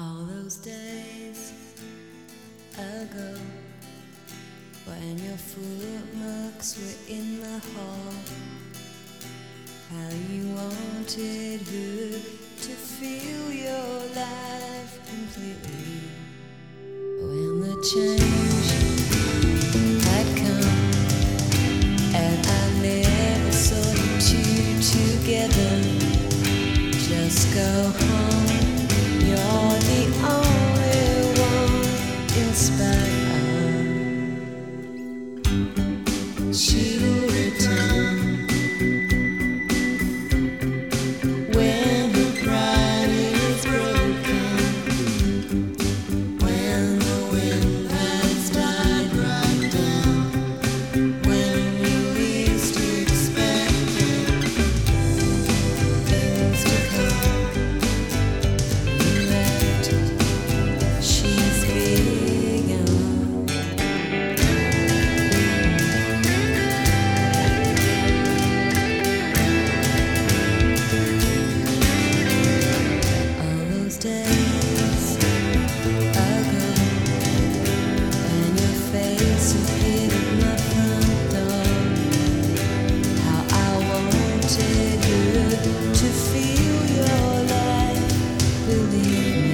All those days ago, when your footmarks were in the hall, how you wanted her to feel your life completely. When the change had come, and I never saw you two together, just go home. You're the only one in spite of. She will return when the pride is broken, when the wind has died right down, when you least expect it, things to come. She's big all those days ago, when your face appeared at my front door, how I wanted you to feel your life, believe me.